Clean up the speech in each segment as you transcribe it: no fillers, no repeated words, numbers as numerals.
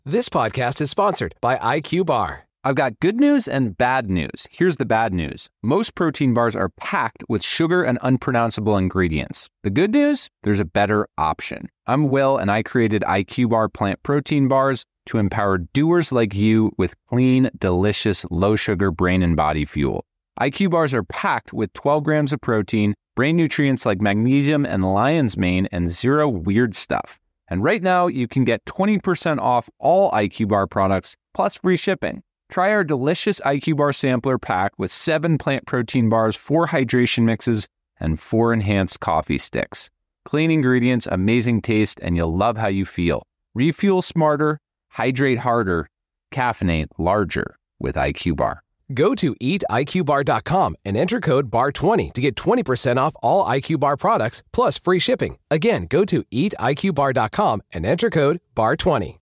This podcast is sponsored by IQ Bar. I've got good news and bad news. Here's the bad news. Most protein bars are packed with sugar and unpronounceable ingredients. The good news? There's a better option. I'm Will, and I created IQ Bar plant protein bars to empower doers like you with clean, delicious, low-sugar brain and body fuel. IQ Bars are packed with 12 grams of protein, brain nutrients like magnesium and lion's mane, and zero weird stuff. And right now, you can get 20% off all IQ Bar products, plus free shipping. Try our delicious IQ Bar sampler pack with 7 plant protein bars, 4 hydration mixes, and 4 enhanced coffee sticks. Clean ingredients, amazing taste, and you'll love how you feel. Refuel smarter, hydrate harder, caffeinate larger with IQ Bar. Go to eatiqbar.com and enter code BAR20 to get 20% off all IQ Bar products plus free shipping. Again, go to eatiqbar.com and enter code BAR20.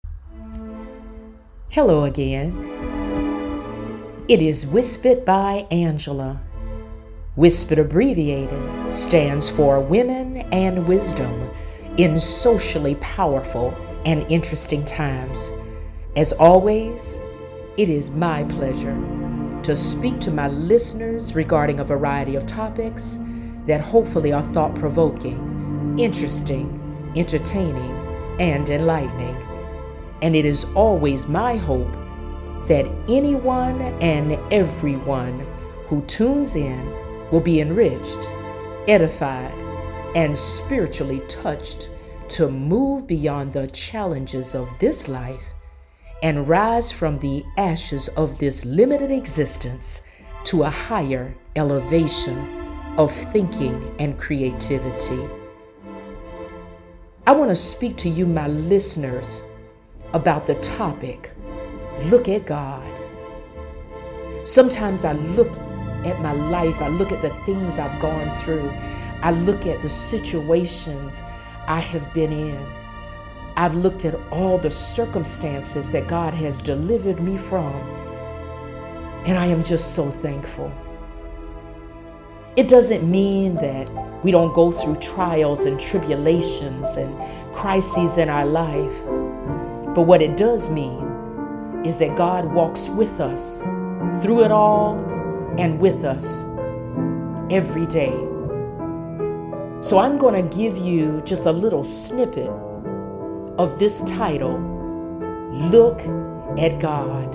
Hello again. It is Whispered by Angela. Whispered abbreviated stands for Women and Wisdom in socially powerful and interesting times. As always, it is my pleasure to speak to my listeners regarding a variety of topics that hopefully are thought-provoking, interesting, entertaining, and enlightening. And it is always my hope that anyone and everyone who tunes in will be enriched, edified, and spiritually touched to move beyond the challenges of this life and rise from the ashes of this limited existence to a higher elevation of thinking and creativity. I want to speak to you, my listeners, about the topic, look at God. Sometimes I look at my life, I look at the things I've gone through, I look at the situations I have been in. I've looked at all the circumstances that God has delivered me from, and I am just so thankful. It doesn't mean that we don't go through trials and tribulations and crises in our life, but what it does mean is that God walks with us through it all and with us every day. So I'm going to give you just a little snippet of this title, Look at God.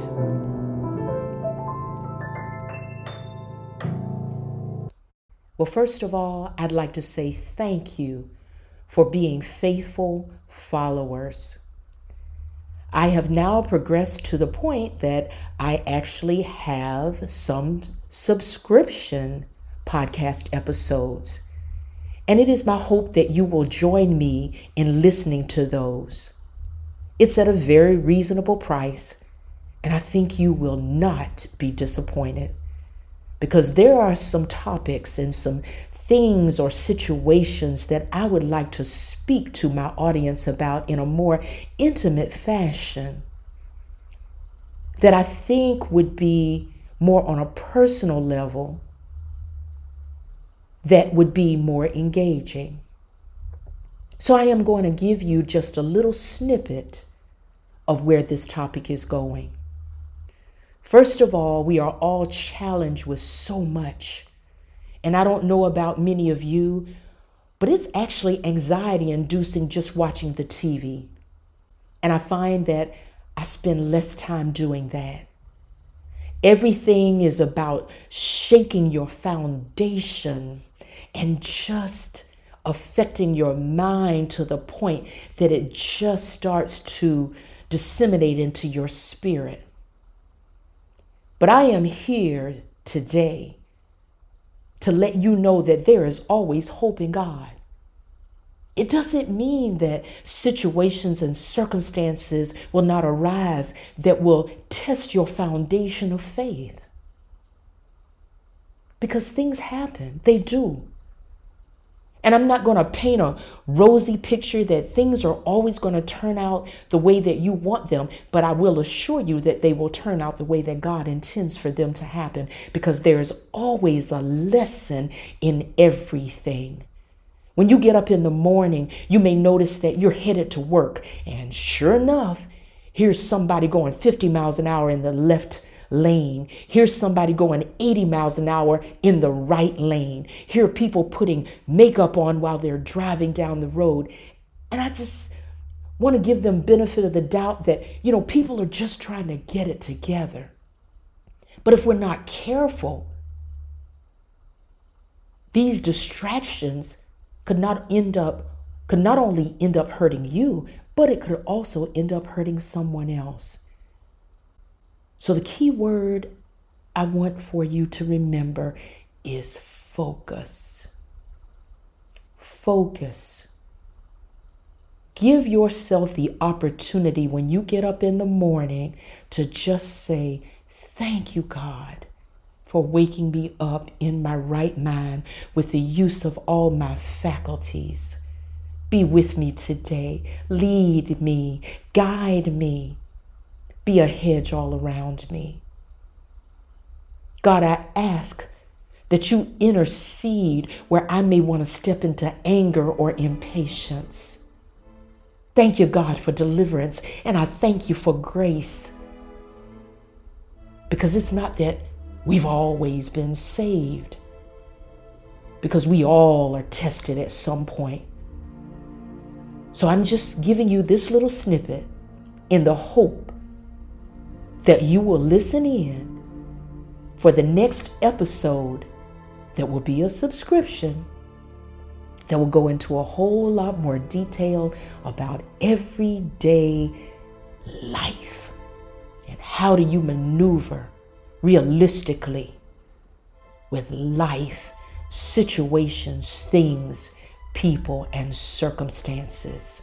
Well, first of all, I'd like to say thank you for being faithful followers. I have now progressed to the point that I actually have some subscription podcast episodes. And it is my hope that you will join me in listening to those. It's at a very reasonable price, and I think you will not be disappointed, because there are some topics and some things or situations that I would like to speak to my audience about in a more intimate fashion that I think would be more on a personal level, that would be more engaging. So I am going to give you just a little snippet of where this topic is going. First of all, we are all challenged with so much. And I don't know about many of you, but it's actually anxiety inducing just watching the TV. And I find that I spend less time doing that. Everything is about shaking your foundation and just affecting your mind to the point that it just starts to disseminate into your spirit. But I am here today to let you know that there is always hope in God. It doesn't mean that situations and circumstances will not arise that will test your foundation of faith. Because things happen, they do. And I'm not going to paint a rosy picture that things are always going to turn out the way that you want them, but I will assure you that they will turn out the way that God intends for them to happen, because there is always a lesson in everything. When you get up in the morning, you may notice that you're headed to work, and sure enough, Here's somebody going 50 miles an hour in the left lane. Here's somebody going 80 miles an hour in the right lane. Here are people putting makeup on while they're driving down the road. And I just want to give them benefit of the doubt that, people are just trying to get it together. But if we're not careful, these distractions could not only end up hurting you, but it could also end up hurting someone else. So the key word I want for you to remember is focus. Focus. Give yourself the opportunity when you get up in the morning to just say, thank you, God, for waking me up in my right mind with the use of all my faculties. Be with me today. Lead me. Guide me. Be a hedge all around me. God, I ask that you intercede where I may want to step into anger or impatience. Thank you, God, for deliverance, and I thank you for grace. Because it's not that we've always been saved, because we all are tested at some point. So I'm just giving you this little snippet in the hope that you will listen in for the next episode that will be a subscription that will go into a whole lot more detail about everyday life and how do you maneuver realistically with life, situations, things, people, and circumstances.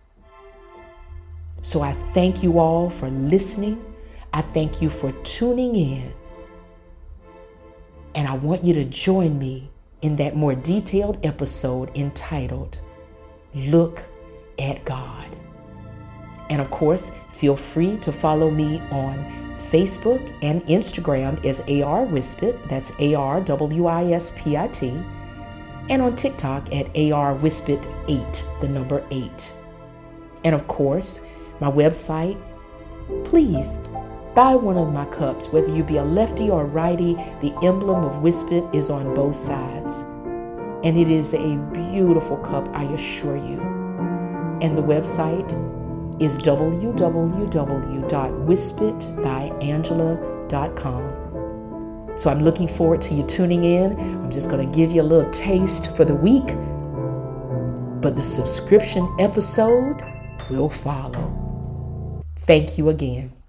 So I thank you all for listening. I thank you for tuning in. And I want you to join me in that more detailed episode entitled, Look at God. And of course, feel free to follow me on Facebook and Instagram as AR Wispit, that's ARWISPIT, and on TikTok at AR Wispit 8, the number 8. And of course, my website, please buy one of my cups, whether you be a lefty or righty. The emblem of Wispit is on both sides. And it is a beautiful cup, I assure you. And the website is www.wispitbyangela.com. So I'm looking forward to you tuning in. I'm just going to give you a little taste for the week. But the subscription episode will follow. Thank you again.